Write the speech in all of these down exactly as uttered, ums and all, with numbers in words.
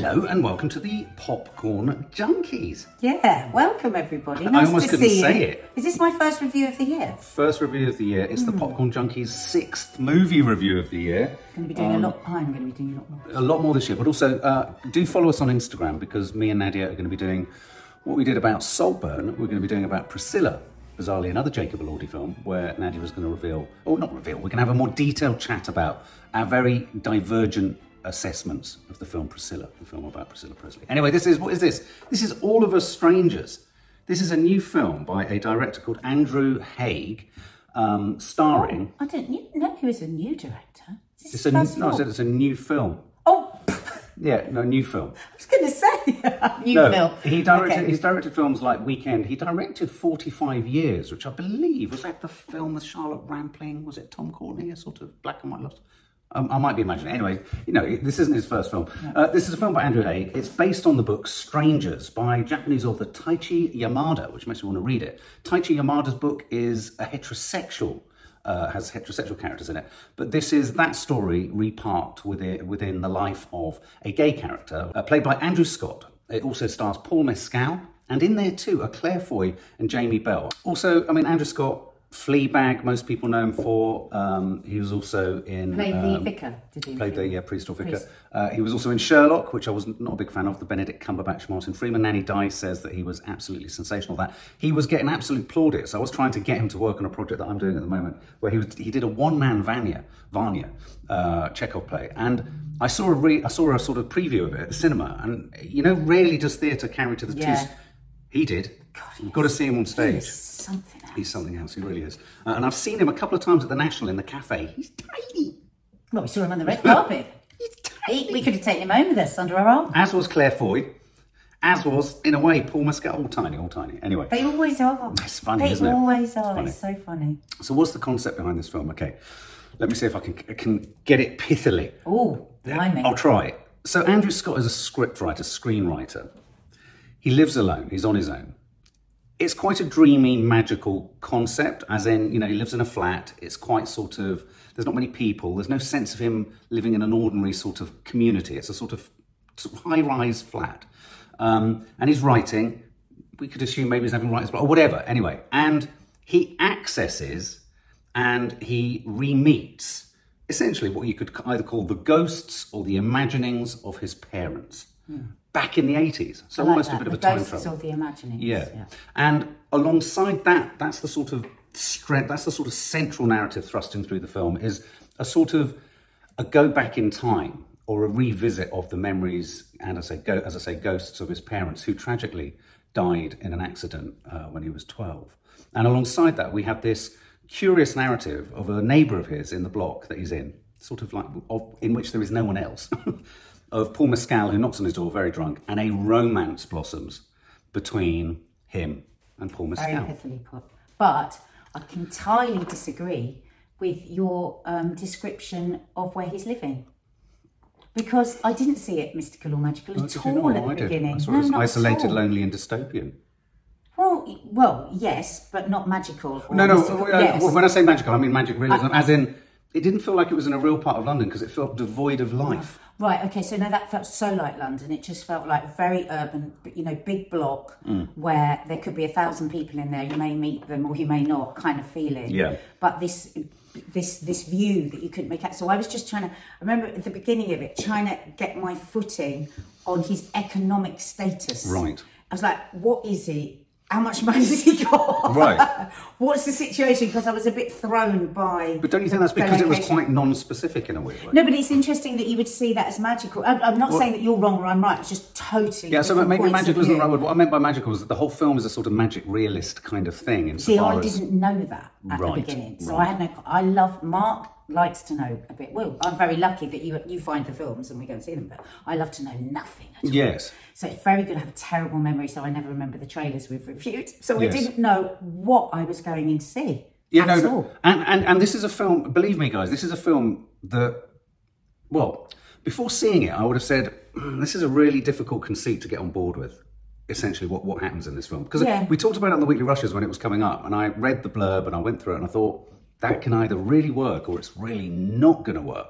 Hello and welcome to the Popcorn Junkies. Yeah, welcome everybody. I Nice almost to couldn't see say you. it. Is this my first review of the year? First review of the year. It's the Popcorn Junkies' sixth movie review of the year. I'm going to be doing Um, a lot. I'm going to be doing a lot more. A lot more this year, but also uh, do follow us on Instagram because me and Nadia are going to be doing what we did about Saltburn. We're going to be doing about Priscilla, bizarrely another Jacob Elordi film where Nadia was going to reveal, or not reveal, we're going to have a more detailed chat about our very divergent assessments of the film Priscilla, the film about Priscilla Presley. Anyway, this is, what is this? This is All of Us Strangers. This is a new film by a director called Andrew Haigh, um, starring... I didn't know he was a new director. Is this It's his a, first no, I film? said it's a new film. Oh, Yeah, no, new film. I was going to say new No, film. he directed. Okay. He's directed films like Weekend. He directed forty-five years, which I believe was that the film with Charlotte Rampling. Was it Tom Courtenay? A sort of black and white love. Um, I might be imagining. Anyway, you know, this isn't his first film. No. Uh, this is a film by Andrew Haigh. It's based on the book Strangers by Japanese author Taichi Yamada, which makes me want to read it. Taichi Yamada's book is a heterosexual. Uh, has heterosexual characters in it, but this is that story reparked within within the life of a gay character uh, played by Andrew Scott. It also stars Paul Mescal, and in there too are Claire Foy and Jamie Bell. Also, I mean, Andrew Scott, Fleabag, most people know him for. Um, he was also in Played the um, vicar. Did he? Played the yeah, priest or vicar. Priest. Uh, he was also in Sherlock, which I was not a big fan of, the Benedict Cumberbatch, Martin Freeman. Nanny Dice says that he was absolutely sensational. That he was getting absolute plaudits. I was trying to get him to work on a project that I'm doing at the moment, where he was he did a one-man Vanya, Vanya uh, Chekhov play, and I saw a re, I saw a sort of preview of it at the cinema, and you know, rarely does theatre carry to the Yeah. two. He did. God, You've got to see him on stage. He's something else. He's something else. He really is. Uh, and I've seen him a couple of times at the National in the cafe. He's tiny. Well, we saw him on the red carpet. He's He- tiny. we could have taken him home with us under our arm. As was Claire Foy. As was, in a way, Paul Mescal. All tiny, all tiny. Anyway. They always are. It's funny, they isn't it? always are. It's It's so funny. So what's the concept behind this film? Okay. Let me see if I can can get it pithily. Oh, blimey. I'll try. So Andrew Scott is a scriptwriter, screenwriter. He lives alone. He's on his own. It's quite a dreamy, magical concept, as in, you know, he lives in a flat. It's quite sort of, there's not many people. There's no sense of him living in an ordinary sort of community. It's a sort of, sort of high-rise flat. Um, and he's writing. We could assume maybe he's having writers, but or whatever. Anyway, and he accesses and he re-meets essentially what you could either call the ghosts or the imaginings of his parents back in the eighties. So I like almost that. a bit of the a time ghosts travel. or the imaginings. Yeah. And alongside that, that's the sort of strength, that's the sort of central narrative thrusting through the film, is a sort of a go back in time or a revisit of the memories and as I say, go, as I say, ghosts of his parents who tragically died in an accident uh, when he was twelve. And alongside that, we have this curious narrative of a neighbour of his in the block that he's in, sort of like of, in which there is no one else. Of Paul Mescal, who knocks on his door very drunk, and a romance blossoms between him and Paul Very Mescal. pithily put. But I can entirely disagree with your um, description of where he's living. Because I didn't see it mystical or magical Oh, at did you all not? at the I did. beginning. I saw no, it as not at isolated, all. lonely, and dystopian. Well, well, yes, but not magical. Or No, no. mystical. uh, Yes. When I say magical, I mean magic realism, as in it didn't feel like it was in a real part of London because it felt devoid of life. Right, okay, so no, that felt so like London. It just felt like very urban, you know, big block Mm. where there could be a thousand people in there. You may meet them or you may not, kind of feeling. Yeah. But this this this view that you couldn't make out. So I was just trying to, I remember at the beginning of it, trying to get my footing on his economic status. Right. I was like, what is he? How much money has he got? Right. What's the situation? Because I was a bit thrown by... But don't you think that's the because it was location. quite non-specific in a weird way? No, but it's interesting that you would see that as magical. I'm, I'm not saying that you're wrong or I'm right. It's just totally. Yeah, so different maybe points magic of wasn't the view. right word. What I meant by magical was that the whole film is a sort of magic realist kind of thing. In See, I as, didn't know that at Right, the beginning, so right. I had no. I love Mark likes to know a bit. Well, I'm very lucky that you you find the films and we go and see them, but I love to know nothing at all. Yes. So it's very good. I have a terrible memory, so I never remember the trailers we've reviewed. So Yes. I didn't know what I was going in to see. Yeah, at no, all. and, and and this is a film. Believe me, guys, this is a film that. Well, before seeing it, I would have said "Mm, this is a really difficult conceit to get on board with. Essentially, what what happens in this film? Because Yeah. we talked about it on the Weekly Rushes when it was coming up, and I read the blurb and I went through it and I thought that can either really work or it's really not going to work.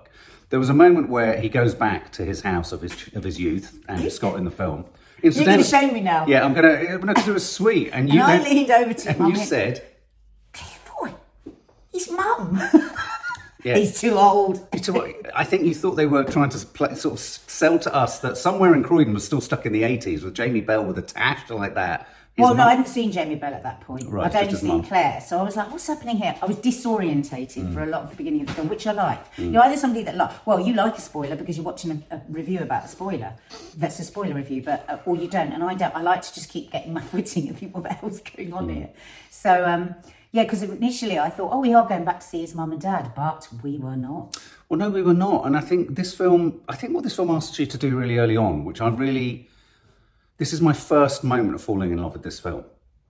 There was a moment where he goes back to his house of his of his youth, Andrew Scott in the film. You're going to shame me now. Yeah, I'm going to, because it was sweet. And, you and I then, leaned over to him and you went, said... Boy, he's mum. Yeah. He's too old. I think you thought they were trying to play, sort of sell to us that somewhere in Croydon was still stuck in the eighties with Jamie Bell with a tash like that. His well, no, mum... I hadn't seen Jamie Bell at that point. Right, I'd only just his seen mum. Claire. So I was like, what's happening here? I was disorientated Mm. for a lot of the beginning of the film, which I liked. Mm. You're either somebody that like, well, you like a spoiler because you're watching a, a review about a spoiler. That's a spoiler review, but uh, or you don't. And I don't. I like to just keep getting my footing and think, what the hell's going on mm. here? So, um, yeah, because initially I thought, oh, we are going back to see his mum and dad, but we were not. Well, no, we were not. And I think this film, I think what this film asks you to do really early on, which I really, this is my first moment of falling in love with this film,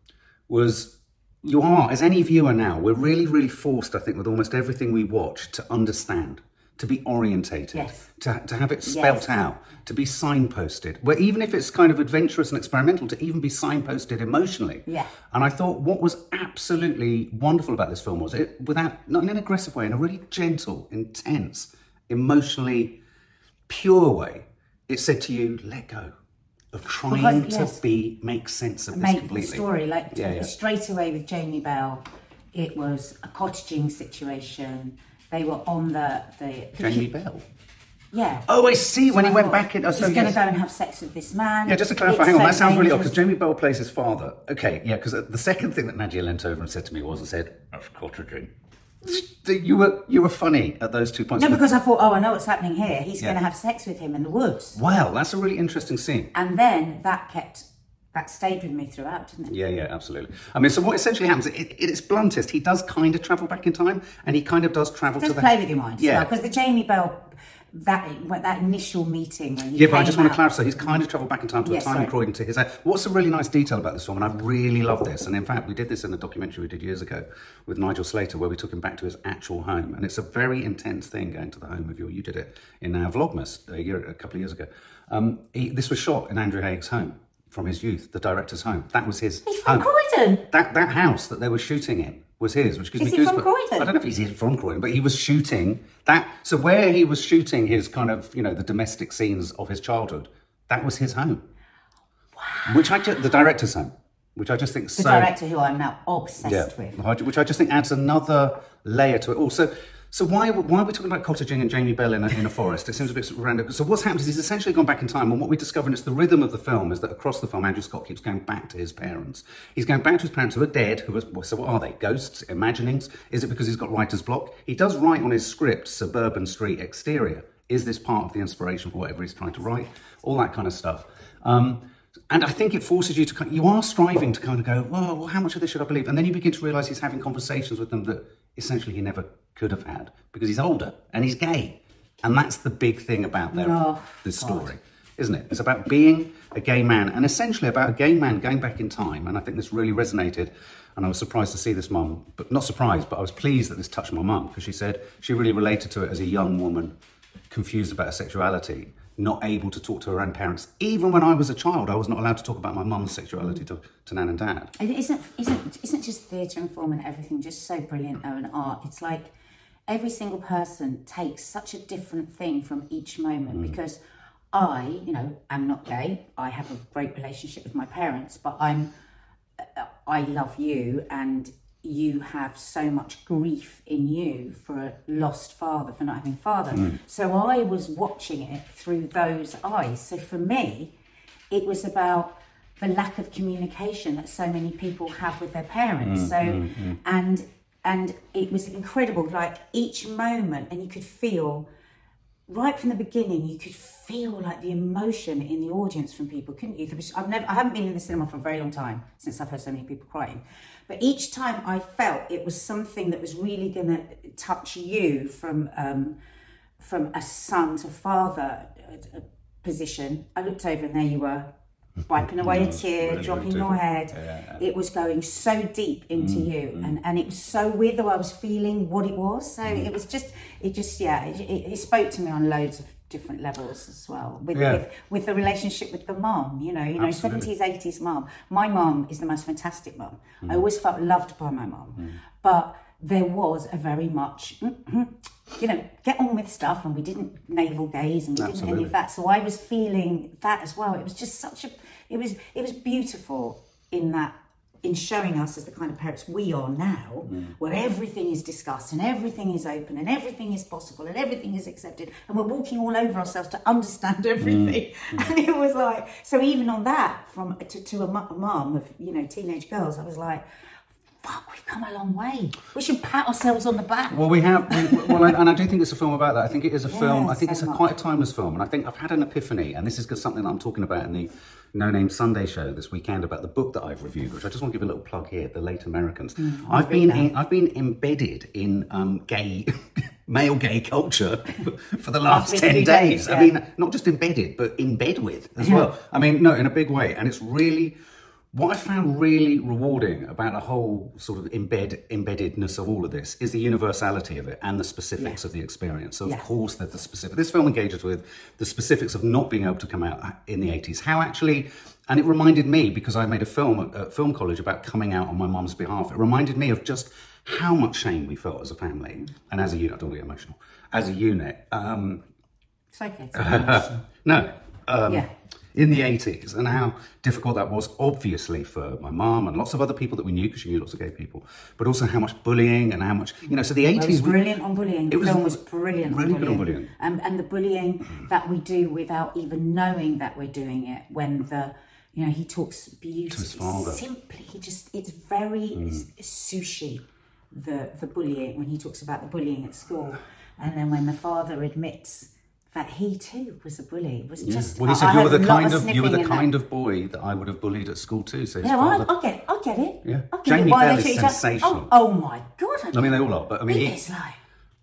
was you are, as any viewer now, we're really, really forced, I think, with almost everything we watch to understand, to be orientated, yes. to, to have it spelt yes. out, to be signposted, where even if it's kind of adventurous and experimental, to even be signposted emotionally. Yeah. And I thought what was absolutely wonderful about this film was it, without, not in an aggressive way, in a really gentle, intense, emotionally pure way, it said to you, let go of trying because, yes. to be, make sense of this make completely. the story, like yeah, yeah. straight away with Jamie Bell, it was a cottaging situation. They were on the... the, the Jamie kid, Bell? Yeah. Oh, I see, so when I he went thought, back in... Oh, so he's going to yes. go and have sex with this man. Yeah, just to clarify, It's hang on, so that sounds really odd, dangerous. because Jamie Bell plays his father. Okay, yeah, because the second thing that Nadia leant over and said to me was, and said, that's cottaging. You were you were funny at those two points. No, because I thought, oh, I know what's happening here. He's Yeah. going to have sex with him in the woods. Wow, that's a really interesting scene. And then that kept... That stayed with me throughout, didn't it? Yeah, yeah, absolutely. I mean, so what essentially happens, it, it, it's bluntest. He does kind of travel back in time, and he kind of does travel Just to the... play with your mind. Yeah. Because the Jamie Bell, that that initial meeting when he Yeah, but I came just want to out- clarify, he's kind of travelled back in time to Yeah, a time sorry. in Croydon to his... What's a really nice detail about this film, and I really love this, and in fact, we did this in a documentary we did years ago with Nigel Slater, where we took him back to his actual home, and it's a very intense thing going to the home of your... You did it in uh, Vlogmas a, year, a couple of years ago. Um, he, this was shot in Andrew Haig's home. From his youth, the director's home. That was his He's from home. Croydon. That that house that they were shooting in was his, which gives Is me he from goosebumps. Croydon? I don't know if he's from Croydon, but he was shooting that. So where he was shooting his kind of, you know, the domestic scenes of his childhood, that was his home. Wow. Which I just, the director's home, which I just think The so. director who I'm now obsessed Yeah, with. which I just think adds another layer to it. Also, so why why are we talking about cottaging and Jamie Bell in a, in a forest? It seems a bit random. So what's happened is he's essentially gone back in time, and what we discover, and it's the rhythm of the film, is that across the film, Andrew Scott keeps going back to his parents. He's going back to his parents who are dead. Who are, so what are they? Ghosts? Imaginings? Is it because he's got writer's block? He does write on his script, suburban street exterior. Is this part of the inspiration for whatever he's trying to write? All that kind of stuff. Um, And I think it forces you to, kind- you are striving to kind of go, whoa, well, how much of this should I believe? And then you begin to realise he's having conversations with them that essentially he never could have had because he's older and he's gay. And that's the big thing about their, Oh, this God. story, isn't it? It's about being a gay man and essentially about a gay man going back in time. And I think this really resonated. And I was surprised to see this mum, but not surprised, but I was pleased that this touched my mum because she said she really related to it as a young woman confused about her sexuality, not able to talk to her own parents. Even when I was a child, I was not allowed to talk about my mum's sexuality to, to Nan and Dad. It isn't, isn't, isn't just theatre and film and everything just so brilliant, though, and art. It's like every single person takes such a different thing from each moment mm. because I, you know, am not gay. I have a great relationship with my parents, but I'm, I love you and you have so much grief in you for a lost father, for not having a father. Mm. So I was watching it through those eyes. So for me, it was about the lack of communication that so many people have with their parents. Mm, so, mm, mm. and and it was incredible, like each moment, and you could feel, right from the beginning, you could feel like the emotion in the audience from people, couldn't you? I've never, I haven't been in the cinema for a very long time since I've heard so many people crying. But each time I felt it was something that was really going to touch you from um, from a son to father uh, position. I looked over and there you were, wiping away a tear, really dropping your head. Yeah, yeah. It was going so deep into mm, you, mm. and and it was so weird though I was feeling what it was. So mm. it was just, it just yeah, it, it, it spoke to me on loads of different levels as well. With yeah. with, with the relationship with the mum, you know, you know, Absolutely. seventies, eighties mum. My mum is the most fantastic mum. Mm. I always felt loved by my mum, mm. but there was a very much, you know, get on with stuff, and we didn't navel gaze and we Absolutely. didn't any of that. So I was feeling that as well. It was just such a, it was, it was beautiful in that, in showing us as the kind of parents we are now, mm. where everything is discussed and everything is open and everything is possible and everything is accepted, and we're walking all over ourselves to understand everything. Mm. And it was like, so even on that, from to, to a mum of, you know, teenage girls, I was like, fuck, we've come a long way. We should pat ourselves on the back. Well, we have, we, well, and I do think it's a film about that. I think it is a yeah, film, I think so it's a, quite a timeless film, and I think I've had an epiphany, and this is something that I'm talking about in the No Name Sunday show this weekend about the book that I've reviewed, which I just want to give a little plug here, The Late Americans. Mm, I've been in, I've been embedded in um, gay, male gay culture for the last ten days. Yeah. I mean, not just embedded, but in bed with as yeah. well. I mean, no, in a big way. And it's really, what I found really rewarding about the whole sort of embed, embeddedness of all of this is the universality of it and the specifics yeah. of the experience. So, of yeah. course, there's the specific. This film engages with the specifics of not being able to come out in the eighties. How actually, and it reminded me, because I made a film at, at film college about coming out on my mum's behalf, it reminded me of just how much shame we felt as a family and as a unit. I don't want to get emotional. As a unit. Um, it's okay. It's no. Um, yeah. In the eighties, and how difficult that was, obviously, for my mum and lots of other people that we knew, because she knew lots of gay people, but also how much bullying and how much, you know, so the eighties... Well, it was brilliant on bullying. The was, film was brilliant really on bullying. Good on bullying. Um, and the bullying that we do without even knowing that we're doing it, when the, you know, he talks beautifully, simply, he just, it's very mm. sushi, the, the bullying, when he talks about the bullying at school. And then when the father admits that he too was a bully. Was yeah. just. Well, he said I, you were the kind of you were the kind that. of boy that I would have bullied at school too. So yeah, well, I, I get it. I get it. Yeah, I get Jamie it. Bell is sensational. Oh, oh my god! I, I mean, they all are, but I mean, he he, is like.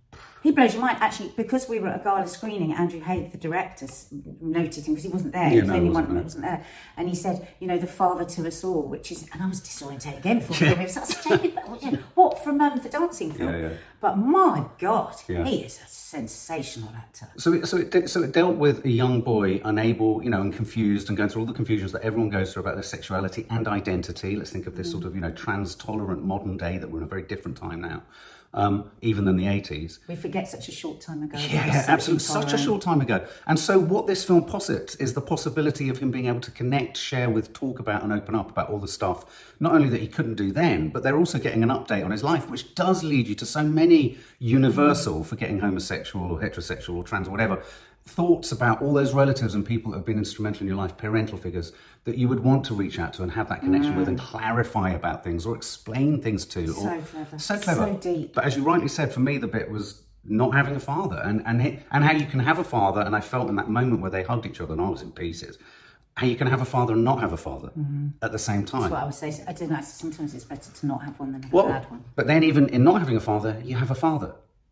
He blows your mind. Actually, because we were at a gala screening, Andrew Haigh, the director, noted him because he wasn't there. Yeah, he was no, the only wasn't one that wasn't there. And he said, you know, the father to us all, which is, and I was disorientated again for him. It was such a Jamie Bell, you know, what from um, the dancing film? Yeah, yeah. But my God, yeah. he is a sensational actor. So, it, so it so it dealt with a young boy unable, you know, and confused, and going through all the confusions that everyone goes through about their sexuality and identity. Let's think of this mm. sort of, you know, trans-tolerant modern day that we're in a very different time now. Um, even than the eighties. We forget such a short time ago. Yeah, absolutely, such a short time ago. And so what this film posits is the possibility of him being able to connect, share with, talk about and open up about all the stuff, not only that he couldn't do then, but they're also getting an update on his life, which does lead you to so many universal, forgetting homosexual or heterosexual or trans or whatever, thoughts about all those relatives and people that have been instrumental in your life, parental figures, that you would want to reach out to and have that connection mm. with and clarify about things or explain things to. So or, clever. So clever. So deep. But as you rightly said, for me, the bit was not having a father and, and, and how you can have a father, and I felt in that moment where they hugged each other and I was in pieces, how you can have a father and not have a father mm-hmm. at the same time. That's what I would say. I don't know, sometimes it's better to not have one than have well, a bad one. But then even in not having a father, you have a father.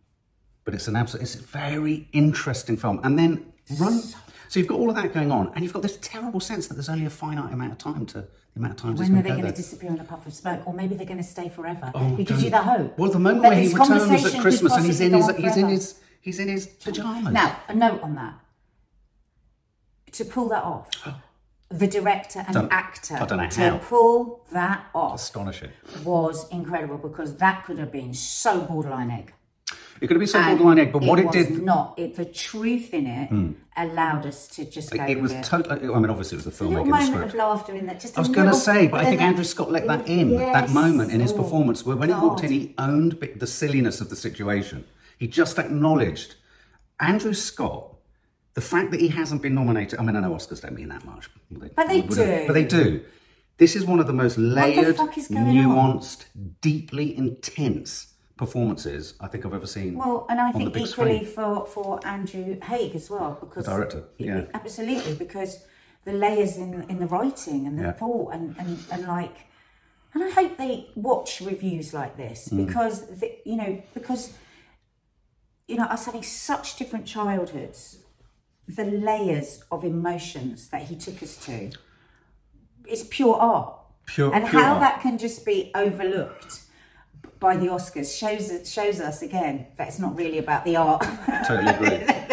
But it's an absolute, it's a very interesting film. And then run. So you've got all of that going on, and you've got this terrible sense that there's only a finite amount of time to the amount of time. When are they going to disappear in a puff of smoke, or maybe they're going to stay forever? Oh, it gives you the hope. Well, the moment where he returns at Christmas and he's in his he's in his he's in his pajamas. Now, a note on that: to pull that off, the director and don't, actor I don't know to how. pull that off, astonishing, was incredible, because that could have been so borderline egg. It could have been so borderline egg, but what it, it did was not. It, the truth in it mm. allowed us to just go. It was with totally. I mean, obviously, it was the filmmaking. A little moment of laughter in that. Just I was going to say, but I think Andrew Scott let that in. Yes. That moment in his oh, performance, where when God. he walked in, he owned the silliness of the situation. He just acknowledged Andrew Scott. The fact that he hasn't been nominated. I mean, I know Oscars don't mean that much, they, but they do. But they do. This is one of the most layered, nuanced, on? deeply intense performances I think I've ever seen. Well, and I think equally screen. for for Andrew Haigh as well, because the director, yeah, it, absolutely, because the layers in in the writing and the yeah. thought and, and and like, and I hope they watch reviews like this mm. because the, you know because you know us having such different childhoods, the layers of emotions that he took us to is pure art, pure, and pure how art. that can just be overlooked by the Oscars shows shows us again that it's not really about the art. Totally agree.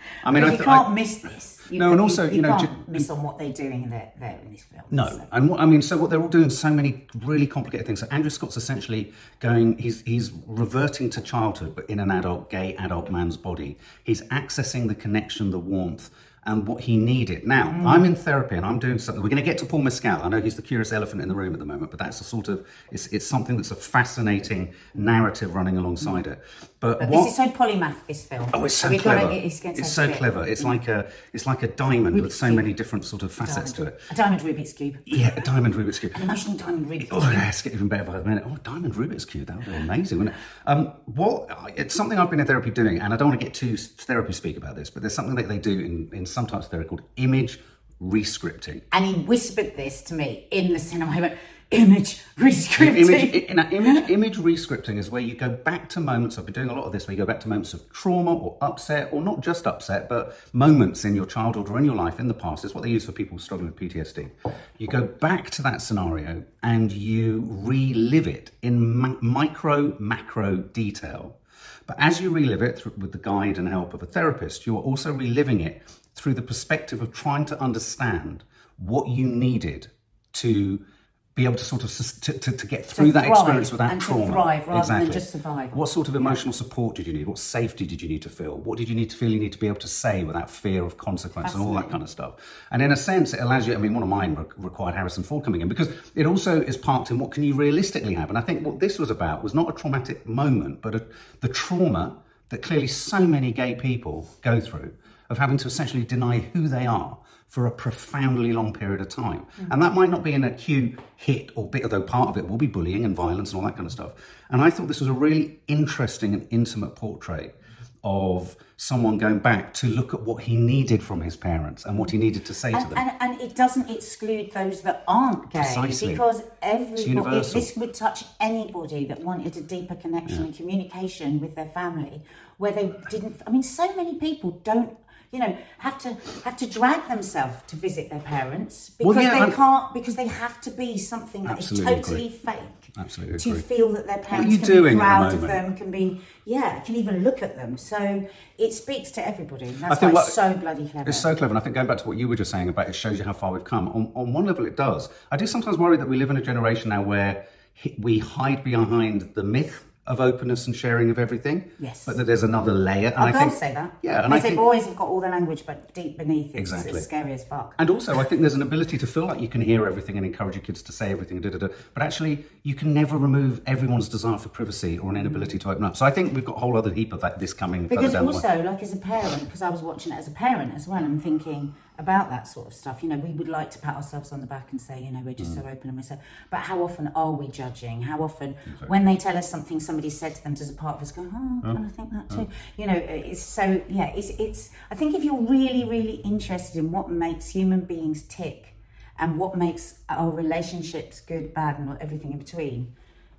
I mean, I you th- can't I, miss this. You, no, and you, also, you, you know, can't ju- miss on what they're doing there, there in this film. No, so. and what I mean, so what they're all doing so many really complicated things. So Andrew Scott's essentially going, he's he's reverting to childhood, but in an adult, gay adult man's body. He's accessing the connection, the warmth, and what he needed. Now, mm. I'm in therapy and I'm doing something. We're going to get to Paul Mescal. I know he's the curious elephant in the room at the moment, but that's a sort of, it's it's something that's a fascinating narrative running alongside it. But, but what, this is so polymath, this film. Oh, it's so We've clever. Got to, it's it's so clever. It's mm. like a it's like a diamond Rubik's with so cube. many different sort of facets to it. A diamond Rubik's Cube. Yeah, a diamond Rubik's Cube. An emotional diamond Rubik's Cube. Oh, let's get even better by the minute. Oh, diamond Rubik's Cube. That would be amazing, wouldn't it? Um, what, it's something I've been in therapy doing, and I don't want to get too therapy speak about this, but there's something that they do in, in some types of therapy called image rescripting. And he whispered this to me in the cinema. I went, image rescripting. Image, in that image, image rescripting is where you go back to moments, I've been doing a lot of this, where you go back to moments of trauma or upset, or not just upset, but moments in your childhood or in your life in the past. It's what they use for people struggling with P T S D. You go back to that scenario and you relive it in ma- micro, macro detail. But as you relive it through, with the guide and help of a therapist, you are also reliving it through the perspective of trying to understand what you needed to be able to sort of to, to, to get through to that experience without and trauma. To thrive rather exactly. than just survive. What sort of emotional yeah. support did you need? What safety did you need to feel? What did you need to feel you need to be able to say without fear of consequence and all that kind of stuff? And in a sense, it allows you, I mean, one of mine re- required Harrison Ford coming in because it also is parked in what can you realistically have? And I think what this was about was not a traumatic moment, but a, the trauma that clearly so many gay people go through of having to essentially deny who they are for a profoundly long period of time. Mm. And that might not be an acute hit or bit, although part of it will be bullying and violence and all that kind of stuff. And I thought this was a really interesting and intimate portrait of someone going back to look at what he needed from his parents and what he needed to say and, to them. And, and it doesn't exclude those that aren't gay. Precisely. Because everybody, this would touch anybody that wanted a deeper connection yeah. and communication with their family, where they didn't, I mean, so many people don't, you know, have to have to drag themselves to visit their parents because well, yeah, they I'm, can't, because they have to be something that is totally agree. fake. Absolutely to agree. feel that their parents you can doing be proud of them, can be, yeah, can even look at them. So it speaks to everybody. That's I think why what, it's so bloody clever. It's so clever. And I think going back to what you were just saying about it shows you how far we've come. On, on one level it does. I do sometimes worry that we live in a generation now where we hide behind the myth of openness and sharing of everything. Yes. But that there's another layer. And I'll I go think, say that. Yeah. And they I say think, boys have got all the language, but deep beneath it's, exactly. it's scary as fuck. And also, I think there's an ability to feel like you can hear everything and encourage your kids to say everything, da, da, da. But actually, you can never remove everyone's desire for privacy or an inability to open up. So I think we've got a whole other heap of that this coming. Because down also, like as a parent, because I was watching it as a parent as well, and thinking about that sort of stuff. You know, we would like to pat ourselves on the back and say, you know, we're just mm. so open and we're so. But how often are we judging? How often, exactly. when they tell us something somebody said to them, does a part of us go, oh, I kind of think that too? Oh. You know, it's so yeah. It's it's. I think if you're really really interested in what makes human beings tick, and what makes our relationships good, bad, and everything in between.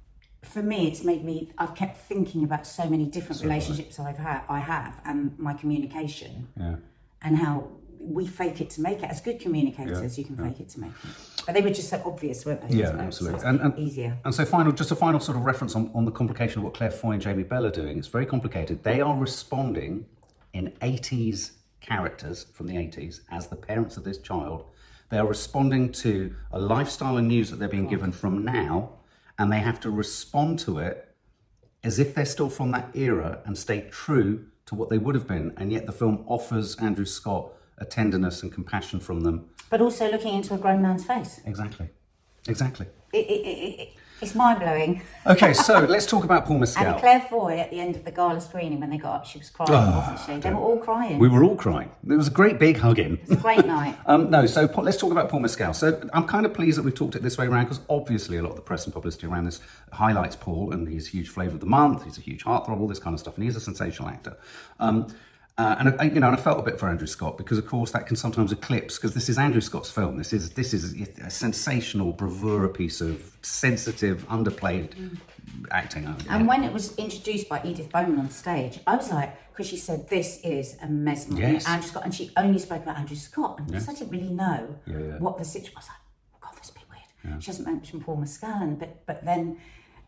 For me, it's made me. I've kept thinking about so many different so relationships right. I've had, I have, and my communication, yeah. and how. We fake it to make it. As good communicators, yeah, you can yeah. fake it to make it. But they were just so obvious, weren't they? Yeah, absolutely. So and, and easier. And so, final, just a final sort of reference on, on the complication of what Claire Foy and Jamie Bell are doing. It's very complicated. They are responding in eighties characters from the eighties as the parents of this child. They are responding to a lifestyle and news that they're being given from now, and they have to respond to it as if they're still from that era and stay true to what they would have been. And yet, the film offers Andrew Scott a tenderness and compassion from them. But also looking into a grown man's face. Exactly. Exactly. It, it, it, it, it's mind-blowing. Okay, so let's talk about Paul Mescal. And Claire Foy, at the end of the gala screening, when they got up, she was crying, oh, wasn't she? They were all crying. We were all crying. There was a great big hugging. It was a great night. um, no, so let's talk about Paul Mescal. So I'm kind of pleased that we've talked it this way around, because obviously a lot of the press and publicity around this highlights Paul, and he's a huge flavour of the month, he's a huge heartthrob, all this kind of stuff, and he's a sensational actor. Um, Uh, and I, you know, and I felt a bit for Andrew Scott because, of course, that can sometimes eclipse. Because this is Andrew Scott's film. This is this is a sensational bravura piece of sensitive, underplayed mm. acting. And yeah. when it was introduced by Edith Bowman on stage, I was like, because she said this is a mesmerising yes. Andrew Scott, and she only spoke about Andrew Scott, and yeah. I didn't really know yeah, yeah. what the situation. I was like, oh God, that's a bit weird. Yeah. She hasn't mentioned Paul Mescal, but but then.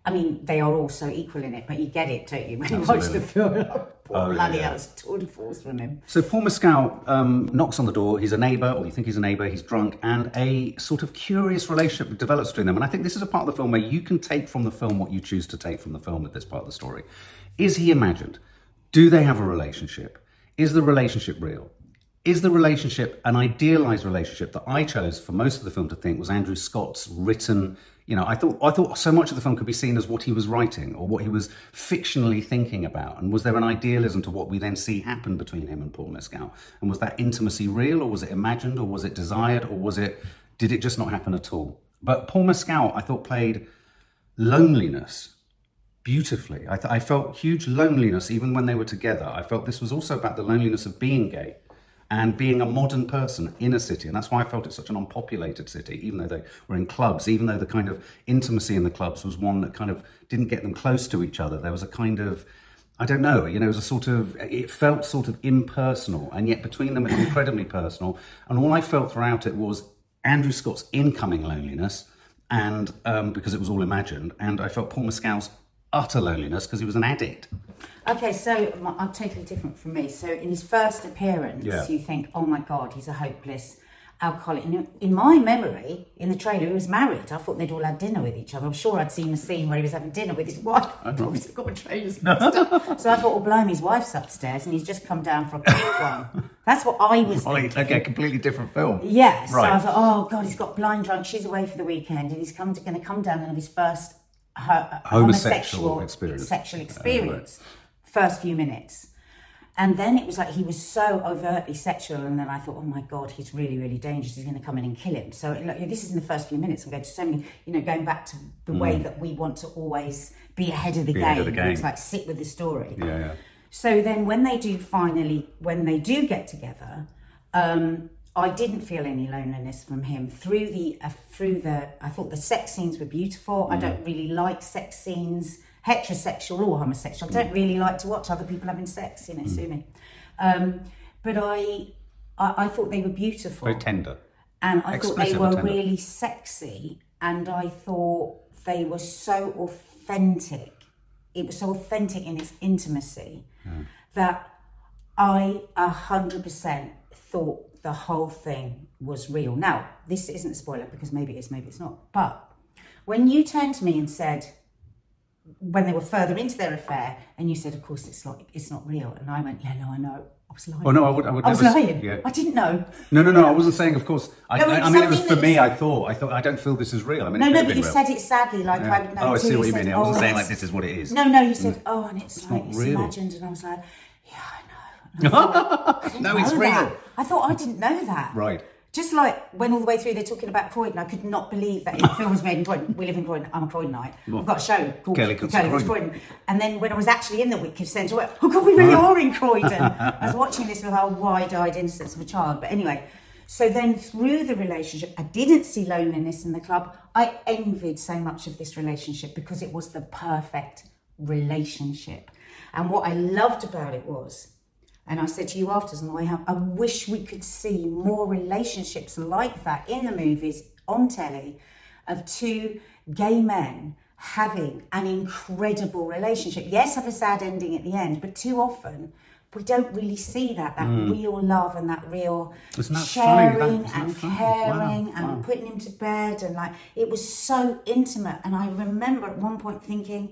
I mean, they are all so equal in it, but you get it, don't you? When you Absolutely. watch the film, poor Oh, bloody yeah. hell, it's a tour de force from him. So Paul Mescal um, knocks on the door. He's a neighbour, or you think he's a neighbour. He's drunk, and a sort of curious relationship develops between them. And I think this is a part of the film where you can take from the film what you choose to take from the film at this part of the story. Is he imagined? Do they have a relationship? Is the relationship real? Is the relationship an idealised relationship that I chose for most of the film to think was Andrew Scott's written? You know, I thought I thought so much of the film could be seen as what he was writing or what he was fictionally thinking about. And was there an idealism to what we then see happen between him and Paul Mescal? And was that intimacy real, or was it imagined, or was it desired, or was it, did it just not happen at all? But Paul Mescal, I thought, played loneliness beautifully. I, th- I felt huge loneliness even when they were together. I felt this was also about the loneliness of being gay and being a modern person in a city. And that's why I felt it's such an unpopulated city, even though they were in clubs, even though the kind of intimacy in the clubs was one that kind of didn't get them close to each other. There was a kind of, I don't know, you know, it was a sort of, it felt sort of impersonal, and yet between them it was incredibly personal. And all I felt throughout it was Andrew Scott's incoming loneliness, and um, because it was all imagined, and I felt Paul Mescal's utter loneliness because he was an addict. Okay, so my- I'm totally different from me. So in his first appearance, Yeah. you think, oh my God, he's a hopeless alcoholic. And in my memory, in the trailer, he was married. I thought they'd all had dinner with each other. I'm sure I'd seen a scene where he was having dinner with his wife. I've obviously got my trailers mixed up. So I thought, well, blimey, his wife's upstairs and he's just come down for a quick one. That's what I was Right, thinking. okay, completely different film. Yeah, so Right. I thought, oh God, he's got blind drunk. She's away for the weekend, and he's come to, going to come down and have his first ho- Homosexual homosexual experience. sexual experience. First few minutes, and then it was like he was so overtly sexual, and then I thought, oh my God, he's really, really dangerous. He's going to come in and kill him. So like, this is in the first few minutes. I'm going to so many, you know, going back to the way that we want to always be ahead of the, Be game. ahead of the game. It's like sit with the story. Yeah, yeah. So then when they do finally, when they do get together, um, I didn't feel any loneliness from him through the, uh, through the, I thought the sex scenes were beautiful. Mm. I don't really like sex scenes, heterosexual or homosexual. I don't really like to watch other people having sex, you know, Mm. sue me. Um, but I, I, I thought they were beautiful. Very tender. And I thought they Explicit, were but tender. really sexy, and I thought they were so authentic. It was so authentic in its intimacy that I a hundred percent thought the whole thing was real. Now, this isn't a spoiler because maybe it is, maybe it's not. But when you turned to me and said, when they were further into their affair, and you said, of course, it's like it's not real, and I went, yeah, no, I know. I was lying. Oh no, I would. I would I was never. lying. Yeah. I didn't know. No, no, no. I wasn't saying. Of course. I, No, I, it's I mean, it was something for me. that's- I thought. I thought. I don't feel this is real. I mean, No, it no, could have but been you real. said it sadly, like Yeah. I would know. Oh, I too. see what you said, mean. I wasn't oh, saying like it's- this is what it is. No, no, you said, oh, and it's, like, not it's real. imagined, and I was like, yeah, I know. And I thought, I didn't No, it's know real. that. I thought I didn't know that. Right. Just like when all the way through they're talking about Croydon, I could not believe that the film was made in Croydon. We live in Croydon. I'm a Croydonite. I've got a show called Kelly Cooks Kelly Cooks Croydon. Croydon. And then when I was actually in the Whitgift Centre, I went, oh God, we really are in Croydon. I was watching this with our wide-eyed innocence of a child. But anyway, so then through the relationship, I didn't see loneliness in the club. I envied so much of this relationship because it was the perfect relationship. And what I loved about it was, and I said to you afterwards on the way home, I wish we could see more relationships like that in the movies, on telly, of two gay men having an incredible relationship. Yes, have a sad ending at the end, but too often we don't really see that, that real love and that real Isn't that funny? sharing That- isn't that and funny? caring Wow, and wow. putting him to bed, and like, it was so intimate. And I remember at one point thinking,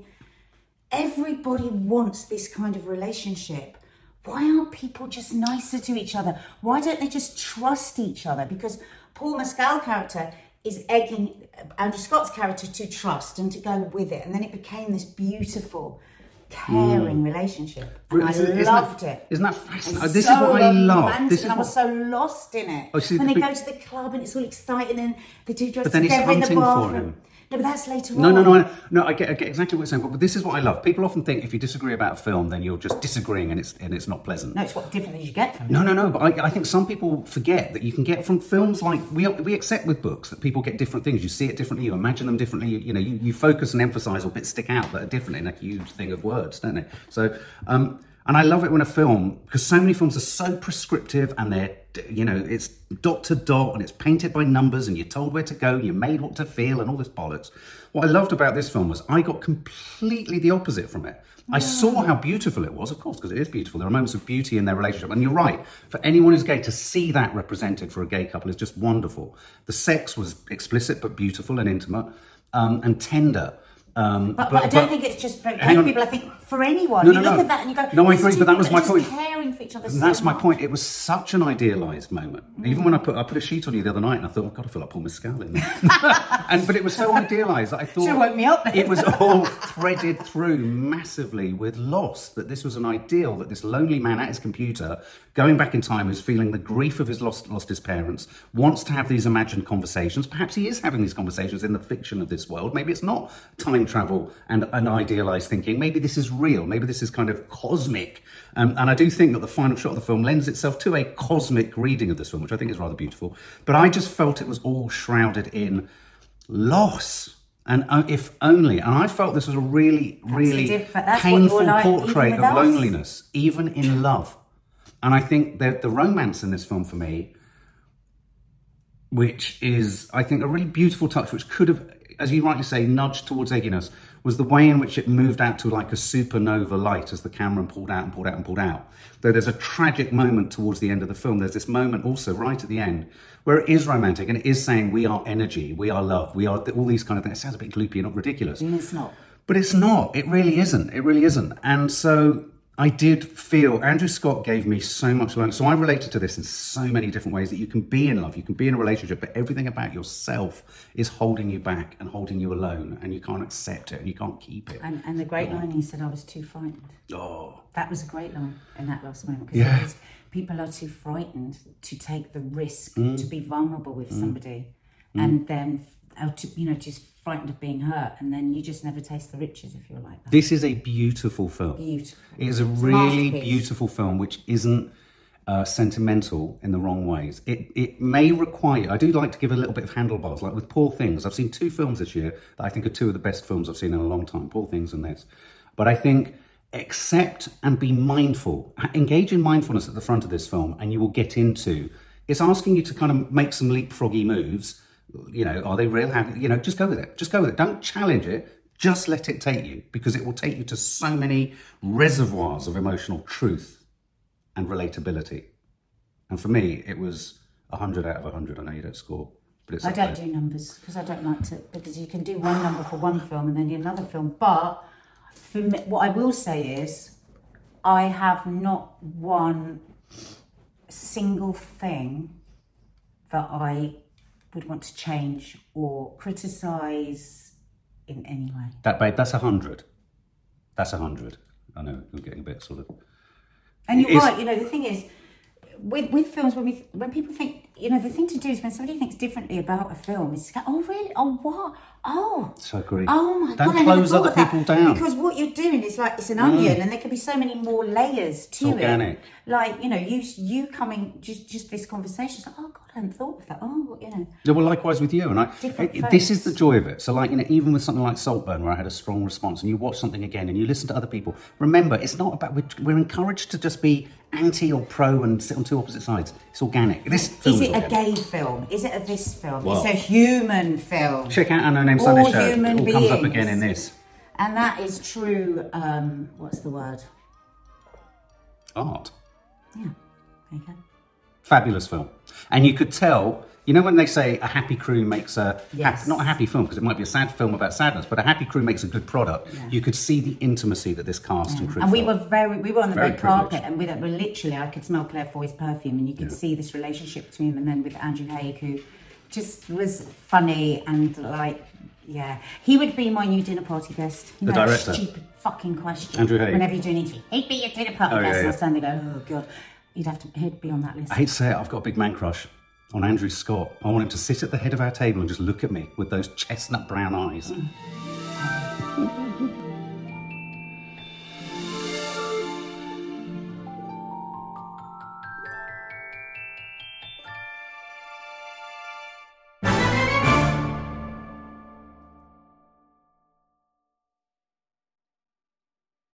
everybody wants this kind of relationship. Why aren't people just nicer to each other? Why don't they just trust each other? Because Paul Mescal character is egging Andrew Scott's character to trust and to go with it. And then it became this beautiful, caring relationship. And I Isn't- isn't that- loved it. Isn't that It fascinating? was This so is what I love. romantic, This is and I was what. so lost in it. Oh, see, when the they big- go to the club and it's all exciting and they do dress But then he's together in the hunting for bathroom. him. No, but that's later No, on. no, no, I- no. I get, I get exactly what you're saying, but, but this is what I love. People often think if you disagree about a film, then you're just disagreeing, and it's and it's not pleasant. No, it's what different things you get from it. No, no, no. But I, I think some people forget that you can get from films like we we accept with books that people get different things. You see it differently, you imagine them differently. You, you know, you, you focus and emphasise or bits stick out that are different in a huge thing of words, don't they? So, um, and I love it when a film, because so many films are so prescriptive and they're you know, it's dot to dot and it's painted by numbers and you're told where to go, and you're made what to feel and all this bollocks. What I loved about this film was I got completely the opposite from it. I saw how beautiful it was, of course, because it is beautiful. There are moments of beauty in their relationship. And you're right, for anyone who's gay, to see that represented for a gay couple is just wonderful. The sex was explicit but beautiful and intimate um, and tender. Um, but, but, but I don't but, think it's just for gay people. I think for anyone, no, you no, look no. at that and you go, no, I agree, but that was my just point. Caring for each other. And so that's my much. point. It was such an idealised moment. Mm. Even when I put I put a sheet on you the other night, and I thought, oh God, I feel like Paul Mescal in there. and but it was so idealised that I thought should have woke me up. It was all threaded through massively with Lost. That this was an ideal. That this lonely man at his computer, going back in time, who's feeling the grief of his lost lost his parents, wants to have these imagined conversations. Perhaps he is having these conversations in the fiction of this world. Maybe it's not time travel and an idealised thinking. Maybe this is real. Maybe this is kind of cosmic. Um, and I do think that the final shot of the film lends itself to a cosmic reading of this film, which I think is rather beautiful. But I just felt it was all shrouded in loss. And uh, if only, and I felt this was a really, really diff- that's painful like, portrait of us. loneliness, even in love. And I think that the romance in this film for me, which is, I think, a really beautiful touch, which could have, as you rightly say, nudged towards egginess, was the way in which it moved out to like a supernova light as the camera pulled out and pulled out and pulled out. Though there's a tragic moment towards the end of the film. There's this moment also right at the end where it is romantic and it is saying we are energy, we are love, we are all these kind of things. It sounds a bit gloopy and ridiculous. And it's not. But it's not. It really isn't. It really isn't. And so I did feel Andrew Scott gave me so much learning. So I related to this in so many different ways that you can be in love, you can be in a relationship, but everything about yourself is holding you back and holding you alone, and you can't accept it and you can't keep it. And, and the great line, he said, I was too frightened. Oh. That was a great line in that last moment. Because Yeah. people are too frightened to take the risk Mm. to be vulnerable with Mm. somebody. Mm. And then, uh, to, you know, just frightened of being hurt, and then you just never taste the riches if you're like that. This is a beautiful film. Beautiful. It is a It's a really masterpiece. beautiful film, which isn't uh, sentimental in the wrong ways. It it may require, I do like to give a little bit of handlebars, like with Poor Things. I've seen two films this year that I think are two of the best films I've seen in a long time, Poor Things and this. But I think accept and be mindful. Engage in mindfulness at the front of this film, and you will get into, it's asking you to kind of make some leapfroggy moves. You know, are they real? How, you know, just go with it. Just go with it. Don't challenge it. Just let it take you, because it will take you to so many reservoirs of emotional truth and relatability. And for me, it was one hundred out of one hundred. I know you don't score, but it's I up don't there. do numbers because I don't like to, because you can do one number for one film and then another film. But for me, what I will say is, I have not one single thing that I would want to change or criticise in any way. That, babe, that's one hundred. That's one hundred. I know, we're getting a bit sort of... And you're It's- right, you know, the thing is, with with films, when we when people think, you know, the thing to do is when somebody thinks differently about a film, is to go, oh, really? Oh, what? Oh. So agree. Oh, my Don't God, I never close thought other of that. people down. Because what you're doing is like, it's an onion, and there could be so many more layers to It's organic. it. Like, you know, you you coming, just just this conversation, it's like, oh, God, I hadn't thought of that. Oh, you know. Yeah, well, likewise with you. And I, Different it- this is folks. the joy of it. So, like, you know, even with something like Saltburn, where I had a strong response, and you watch something again and you listen to other people, remember, it's not about, we're, we're encouraged to just be anti or pro and sit on two opposite sides. It's organic. This film Is is it a organic. gay film? Is it a this film? Well- It's a human film. Check out Anna Named All Sunday Show. human It all comes up beings. again in this. And that is true, um, what's the word? Art. Yeah, there you go. Fabulous film. And you could tell, you know when they say a happy crew makes a, Yes. hap- not a happy film, because it might be a sad film about sadness, but a happy crew makes a good product. Yeah. You could see the intimacy that this cast and crew And we felt. were very, we were on the Very red carpet, privileged. and we were literally, I could smell Claire Foy's perfume, and you could Yeah. see this relationship between them, and then with Andrew Haig, who just was funny and like, yeah, he would be my new dinner party guest. You The know, director. Stupid fucking question. Andrew Haig. Whenever you do an interview, he'd be your dinner party Oh, yeah, guest, and yeah. I'll stand there and go, oh God, he'd have to, he'd be on that list. I hate to say it, I've got a big man crush on Andrew Scott. I want him to sit at the head of our table and just look at me with those chestnut brown eyes.